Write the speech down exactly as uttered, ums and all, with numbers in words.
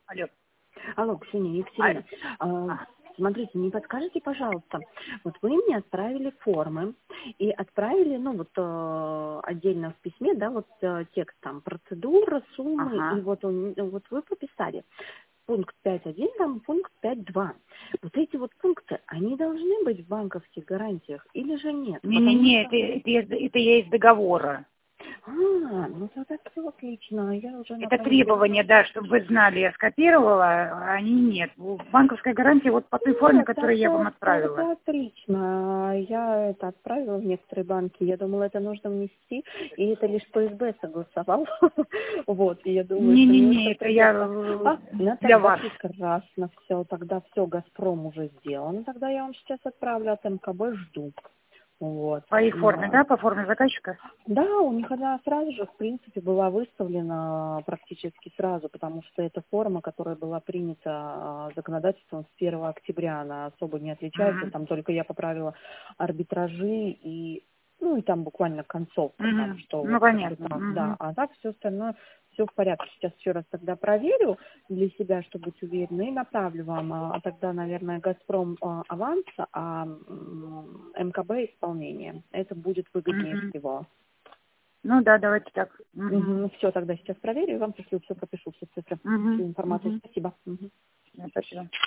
Алло. Алло, Ксения, Екатерина. Алло. А, смотрите, не подскажете, пожалуйста, вот вы мне отправили формы и отправили, ну вот э, отдельно в письме, да, вот э, текст там, процедура, суммы, и Ага. вот, он, вот вы пописали пункт пять один, там пункт пять два. Вот эти вот пункты, они должны быть в банковских гарантиях или же нет? Потому Не-не-не, что... это, это, я из- это я из договора. А, ну тогда все отлично, я уже на Это понедельник. требование, да, чтобы вы знали, я скопировала, а они нет. Банковская гарантия вот по той форме, Нет, которую я вам тогда, отправила. тогда отлично. Я это отправила в некоторые банки. Я думала, это нужно внести, и это лишь ПСБ согласовал. Вот, и я думаю, что Не-не-не, немножко это я придется. э, А, ну для тогда вас. прекрасно все. Тогда все, Газпром уже сделан. Тогда я вам сейчас отправлю от МКБ, жду. Вот. По их форме, А, да, по форме заказчика? да, у них она сразу же, в принципе, была выставлена практически сразу, потому что это форма, которая была принята а, законодательством с первого октября, она особо не отличается, Угу. там только я поправила арбитражи и, ну, и там буквально концовка, там, Угу. что Ну, вот как бы понятно. там, да, Угу. а так все остальное, все в порядке. Сейчас еще раз тогда проверю для себя, чтобы быть уверенной, и направлю вам, а, а тогда, наверное, Газпром а, аванс, а м, МКБ исполнение. Это будет выгоднее Угу. всего. Ну да, давайте так. Угу. Угу. Все, тогда сейчас проверю и вам пришлю, все пропишу, все цифры, всю Угу. информацию. Угу. Спасибо. Мгм. Спасибо.